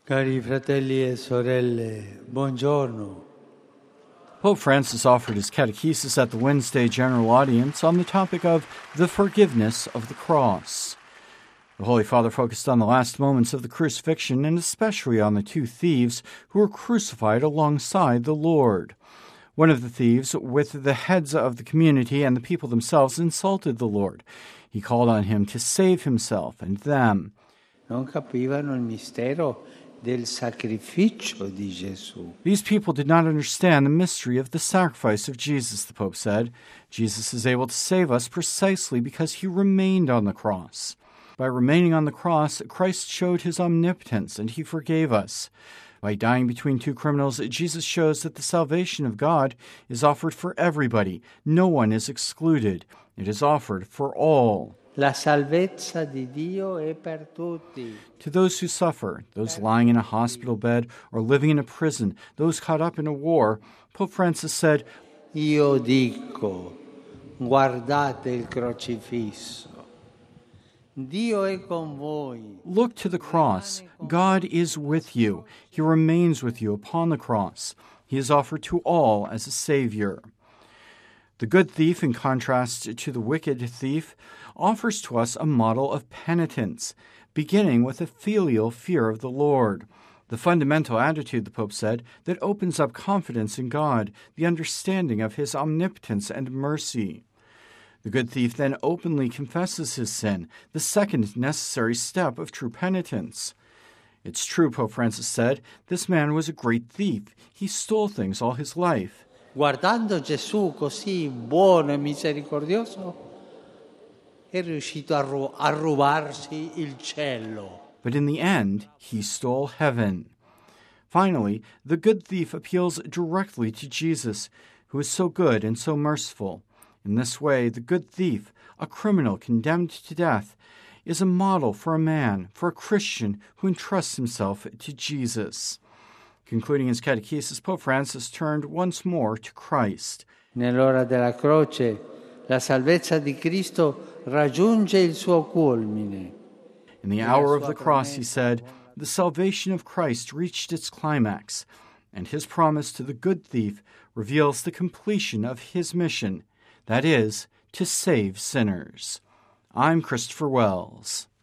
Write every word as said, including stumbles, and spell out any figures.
Cari fratelli e sorelle, buongiorno. Pope Francis offered his catechesis at the Wednesday General Audience on the topic of the forgiveness of the cross. The Holy Father focused on the last moments of the crucifixion and especially on the two thieves who were crucified alongside the Lord. One of the thieves, with the heads of the community and the people themselves, insulted the Lord. He called on him to save himself and them. Non capivano il mistero del sacrificio di Gesù. These people did not understand the mystery of the sacrifice of Jesus, the Pope said. Jesus is able to save us precisely because he remained on the cross. By remaining on the cross, Christ showed his omnipotence and he forgave us. By dying between two criminals, Jesus shows that the salvation of God is offered for everybody. No one is excluded. It is offered for all. La salvezza di Dio è per tutti. To those who suffer, those lying in a hospital bed or living in a prison, those caught up in a war, Pope Francis said, Io dico, guardate il crocifisso. Dio è con voi. Look to the cross. God is with you. He remains with you upon the cross. He is offered to all as a Savior. The good thief, in contrast to the wicked thief, offers to us a model of penitence, beginning with a filial fear of the Lord. The fundamental attitude, the Pope said, that opens up confidence in God, the understanding of his omnipotence and mercy. The good thief then openly confesses his sin, the second necessary step of true penitence. It's true, Pope Francis said, this man was a great thief. He stole things all his life. Guardando Gesù così buono e misericordioso, è riuscito a, ru- a rubarsi il cielo. But in the end, he stole heaven. Finally, the good thief appeals directly to Jesus, who is so good and so merciful. In this way, the good thief, a criminal condemned to death, is a model for a man, for a Christian who entrusts himself to Jesus. Concluding his catechesis, Pope Francis turned once more to Christ. Nell'ora della croce, la salvezza di Cristo raggiunge il suo culmine. In the hour of the cross, he said, the salvation of Christ reached its climax, and his promise to the good thief reveals the completion of his mission, that is, to save sinners. I'm Christopher Wells.